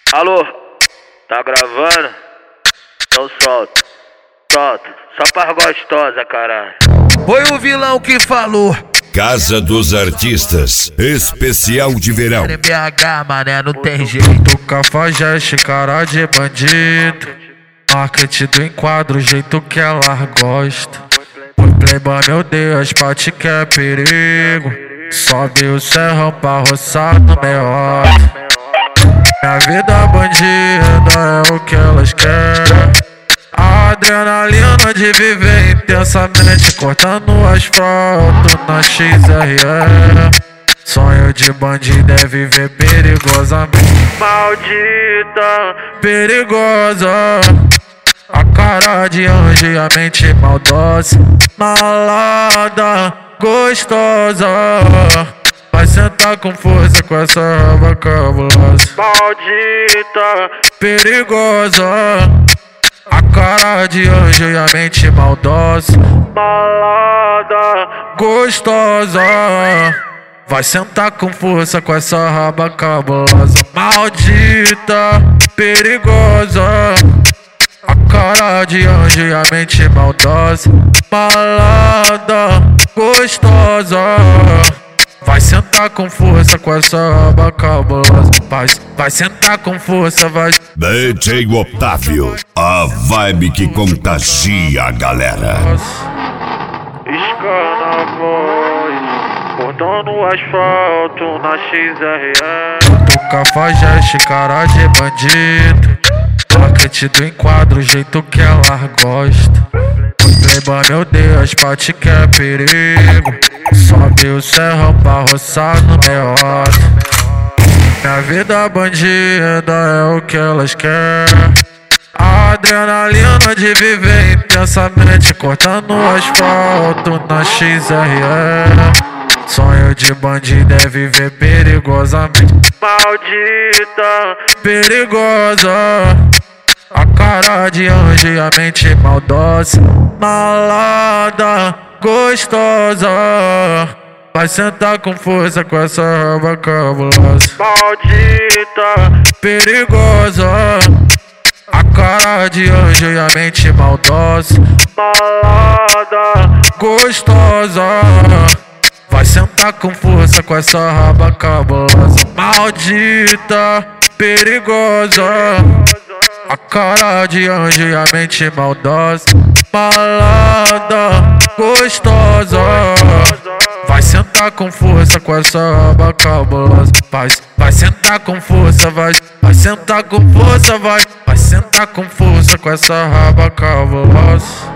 Alô, tá gravando? Então solta, solta, só para gostosa, caralho. Foi o vilão que falou. Casa dos Artistas, especial de verão. BH, mané, não tem jeito. Cafajeste, cara de bandido. Marketing do enquadro, o jeito que ela gosta. O playboy, meu Deus, pate que é perigo. Sobe o serrão pra roçar no meio. Minha vida bandida é o que elas querem. A adrenalina de viver intensamente, cortando o asfalto na XRE. Sonho de bandido é viver perigosamente. Maldita, perigosa, a cara de anjo e a mente maldosa. Malada, gostosa, vai sentar com força com essa raba cabulosa. Maldita, perigosa, a cara de anjo e a mente maldosa. Malada, gostosa, vai sentar com força com essa raba cabulosa. Maldita, perigosa, a cara de anjo e a mente maldosa. Malada, gostosa, vai sentar com força com essa raba cabulosa. Vai sentar com força, vai. DJ Otávio, a vibe que contagia a galera. Escana a voz, cortando o asfalto na XRE. Do cafajeste, cara de bandido. Marketing do enquadro, o jeito que ela gosta. O playboy, meu Deus, pate que é perigo. Sobe o serrão pra roçar no meio. Minha vida bandida é o que elas querem. A adrenalina de viver intensamente, cortando o asfalto na XRE. Sonho de bandido é viver perigosamente. Maldita, perigosa, a cara de anjo e a mente maldosa. Malada, gostosa, vai sentar com força com essa raba cabulosa. Maldita, perigosa, a cara de anjo e a mente maldosa. Malada, gostosa, vai sentar com força com essa raba cabulosa. Maldita, perigosa, a cara de anjo e a mente maldosa. Malada, gostosa, vai sentar com força com essa raba cabulosa. Vai sentar com força, vai sentar com força, vai sentar com força com essa raba cabulosa.